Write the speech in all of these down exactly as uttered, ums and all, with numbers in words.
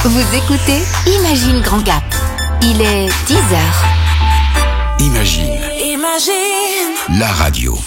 Vous écoutez Imagine Grand Gap. Il est dix heures. Imagine. Imagine. La radio.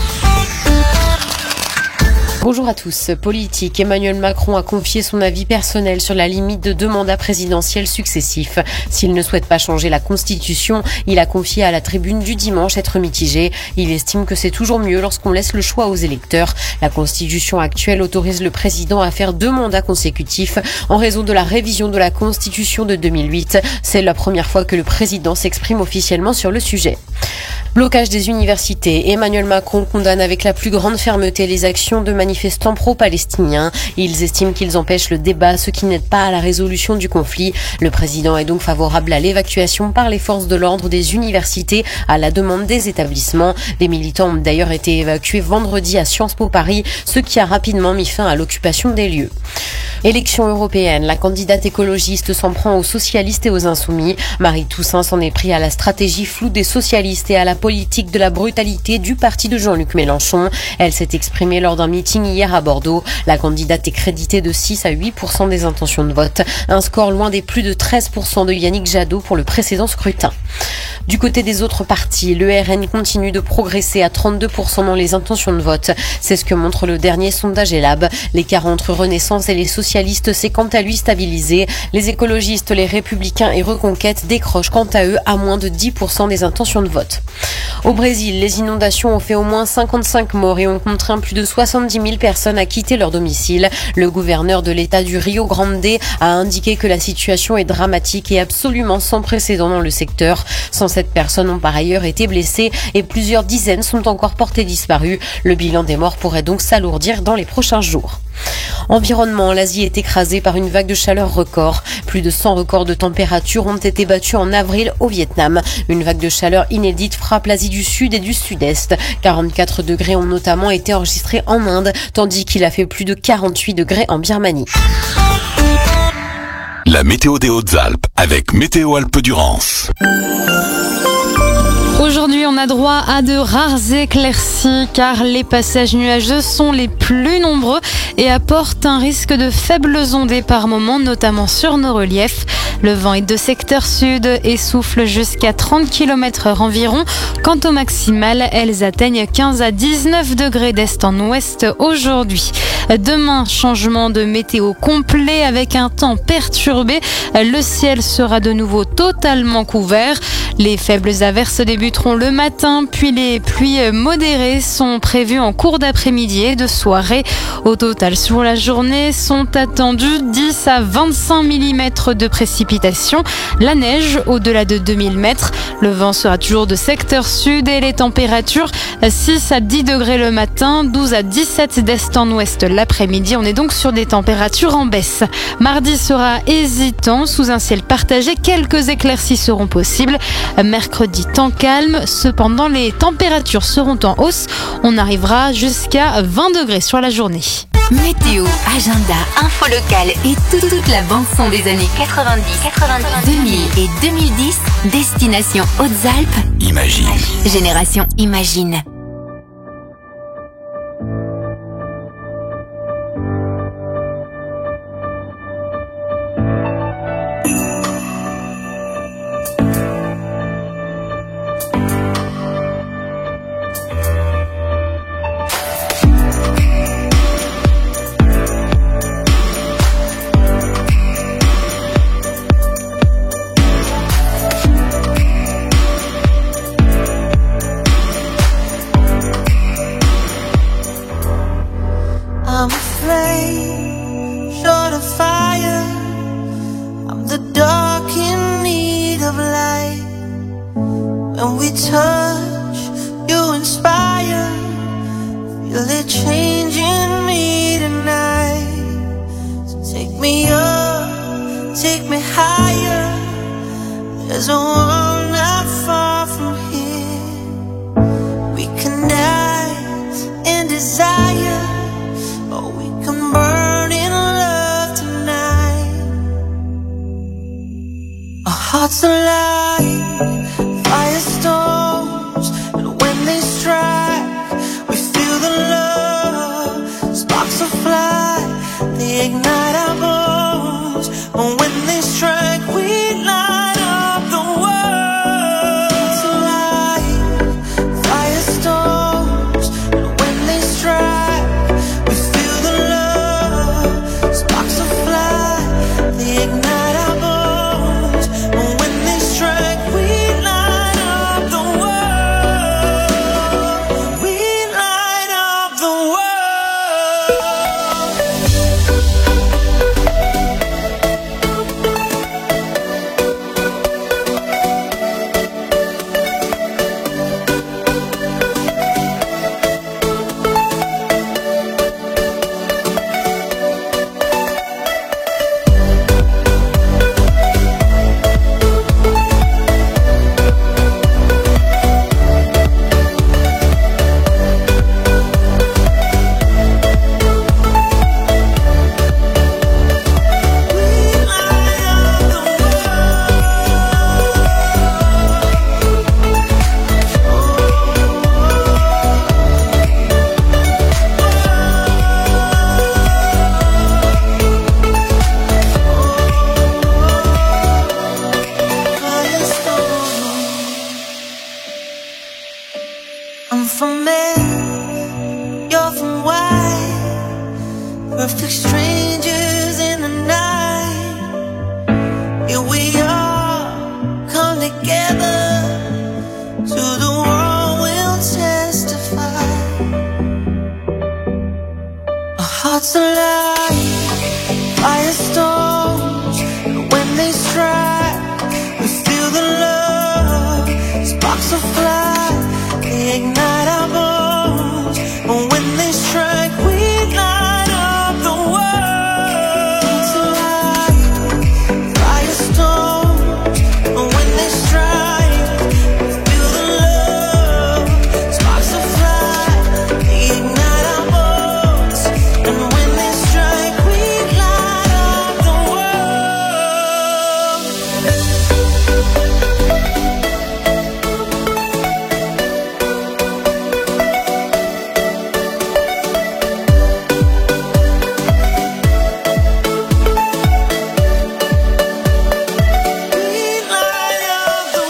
Bonjour à tous. Politique, Emmanuel Macron a confié son avis personnel sur la limite de deux mandats présidentiels successifs. S'il ne souhaite pas changer la Constitution, il a confié à la Tribune du dimanche être mitigé. Il estime que c'est toujours mieux lorsqu'on laisse le choix aux électeurs. La Constitution actuelle autorise le président à faire deux mandats consécutifs en raison de la révision de la Constitution de deux mille huit. C'est la première fois que le président s'exprime officiellement sur le sujet. Blocage des universités. Emmanuel Macron condamne avec la plus grande fermeté les actions de manifestants pro-palestiniens. Ils estiment qu'ils empêchent le débat, ce qui n'aide pas à la résolution du conflit. Le président est donc favorable à l'évacuation par les forces de l'ordre des universités à la demande des établissements. Des militants ont d'ailleurs été évacués vendredi à Sciences Po Paris, ce qui a rapidement mis fin à l'occupation des lieux. Élection européenne, la candidate écologiste s'en prend aux socialistes et aux insoumis. Marie Toussaint s'en est pris à la stratégie floue des socialistes et à la politique de la brutalité du parti de Jean-Luc Mélenchon. Elle s'est exprimée lors d'un meeting hier à Bordeaux. La candidate est créditée de six à huit pour cent des intentions de vote, un score loin des plus de treize pour cent de Yannick Jadot pour le précédent scrutin. Du côté des autres partis, le R N continue de progresser à trente-deux pour cent dans les intentions de vote. C'est ce que montre le dernier sondage Elab. L'écart entre Renaissance et les socialistes s'est quant à lui stabilisé. Les écologistes, les républicains et Reconquête décrochent quant à eux à moins de dix pour cent des intentions de vote. Au Brésil, les inondations ont fait au moins cinquante-cinq morts et ont contraint plus de soixante-dix mille personnes à quitter leur domicile. Le gouverneur de l'État du Rio Grande a indiqué que la situation est dramatique et absolument sans précédent dans le secteur. cent sept personnes ont par ailleurs été blessées et plusieurs dizaines sont encore portées disparues. Le bilan des morts pourrait donc s'alourdir dans les prochains jours. Environnement, l'Asie est écrasée par une vague de chaleur record. Plus de cent records de température ont été battus en avril au Vietnam. Une vague de chaleur inédite frappe l'Asie du Sud et du Sud-Est. quarante-quatre degrés ont notamment été enregistrés en Inde, tandis qu'il a fait plus de quarante-huit degrés en Birmanie. La météo des Hautes-Alpes avec Météo Alpes-Durance. Aujourd'hui, on a droit à de rares éclaircies car les passages nuageux sont les plus nombreux et apportent un risque de faibles ondées par moment, notamment sur nos reliefs. Le vent est de secteur sud et souffle jusqu'à trente kilomètres heure environ. Quant au maximal, elles atteignent quinze à dix-neuf degrés d'est en ouest aujourd'hui. Demain, changement de météo complet avec un temps perturbé. Le ciel sera de nouveau totalement couvert. Les faibles averses débuteront le matin, puis les pluies modérées sont prévues en cours d'après-midi et de soirée. Au total, sur la journée, sont attendus dix à vingt-cinq millimètres de précipitations. La neige au-delà de deux mille mètres. Le vent sera toujours de secteur sud et les températures six à dix degrés le matin, douze à dix-sept d'est en ouest l'après-midi. On est donc sur des températures en baisse. Mardi sera hésitant sous un ciel partagé. Quelques éclaircies seront possibles. Mercredi, temps calme. Cependant, les températures seront en hausse. On arrivera jusqu'à vingt degrés sur la journée. Météo, agenda, info locale et toute la bande-son des années quatre-vingt-dix, quatre-vingt-dix, deux mille et deux mille dix. Destination Hautes-Alpes. Imagine. Génération Imagine. I'm afraid, short of fire. I'm the dark in need of light. When we touch, you inspire. Feel it changing me tonight. So take me up, take me higher. There's a world not far from here. We can dance in desire. Oh, we can burn in love tonight. Our hearts alive, firestorms, and when they strike, we feel the love. Sparks will fly, they ignite our bones. And when strangers in the night. Here we are, come together. To the world we'll testify. Our hearts alive, firestorms. When they strike, we feel the love. Sparks will fly, they ignite our bones. And when they strike, we light up the world. Hearts alive, firestorms. And when they strike, we feel the love. Sparks will fly, they ignite our bones. And when they strike, we light up the world. We light up the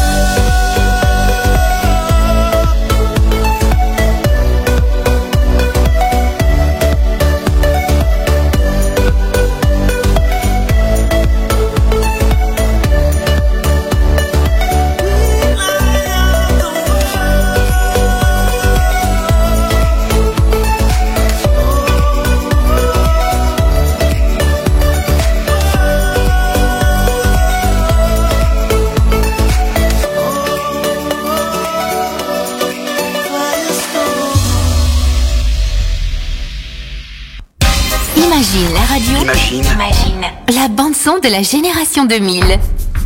Imagine la radio. Imagine. Imagine la bande son de la génération deux mille.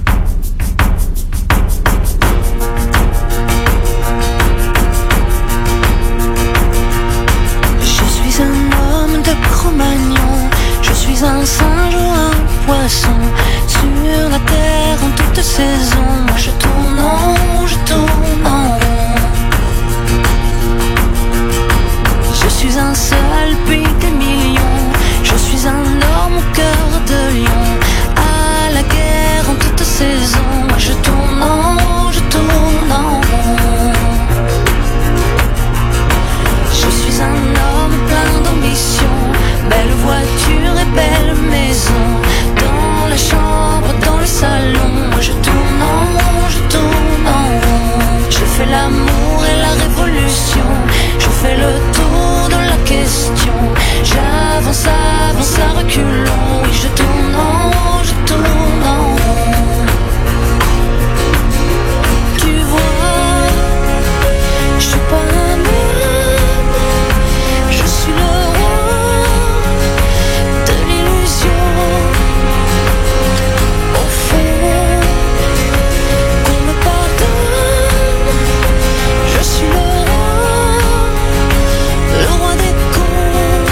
Je suis un homme de Cro-Magnon. Je suis un singe ou un poisson. Sur la terre en toute saison. Moi je tourne en rond, je tourne en rond. Je suis un seul pays des millions. Je suis un homme au cœur de lion. À la guerre en toute saison. Moi je tourne en rond, je tourne en rond. Je suis un homme plein d'ambition. Belle voiture et belle maison. Dans la chambre, dans le salon. Moi je tourne en rond, je tourne en rond. Je fais l'amour et la révolution. Je fais le tour de la question. J'avance, avance à reculons. Oui je tourne en rond, je tourne en rond. Tu vois, je suis pas un homme. Je suis le roi de l'illusion. Au fond, qu'on me pardonne. Je suis le roi, le roi des cons.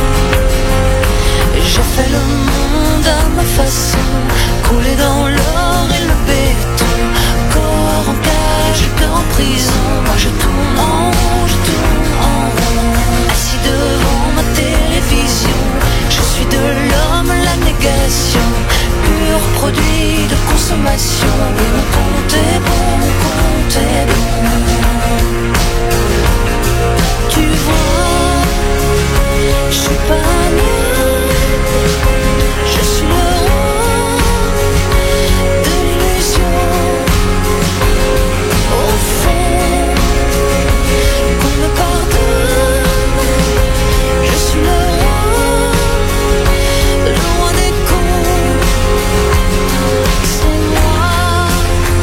Je fais le monde à ma façon. Couler dans l'or et le béton. Corps en cage, cœur en prison. Moi je tourne en rond, je tourne en rond. Assis devant ma télévision. Je suis de l'homme la négation. Pur produit de consommation. Oui mon compte est bon, mon compte est bon. Tu vois, je suis pas un homme. Je suis le roi de l'illusion. Au fond, qu'on me pardonne. Je suis le roi, le roi des cons. C'est moi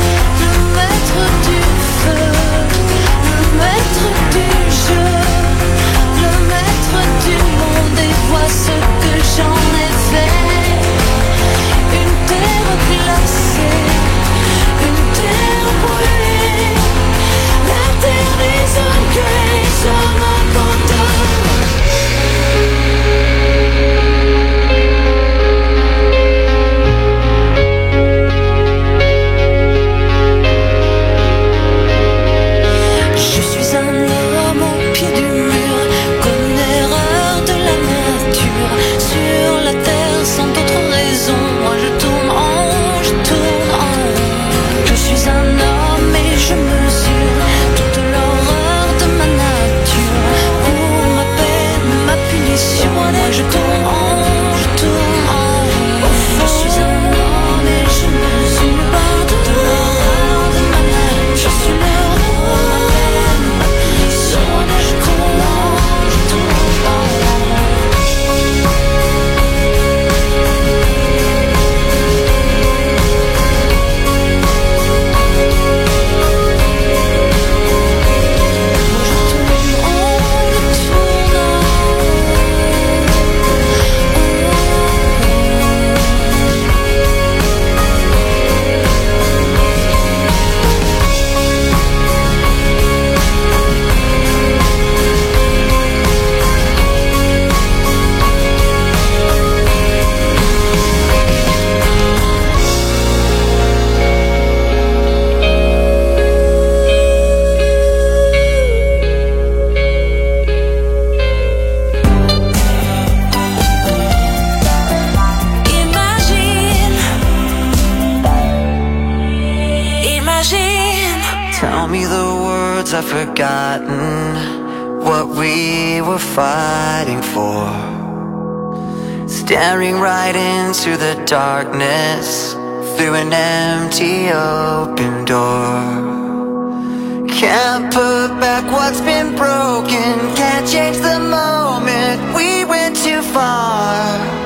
Tell me the words I've forgotten, what we were fighting for. Staring right into the darkness, through an empty open door. Can't put back what's been broken, can't change the moment, we went too far.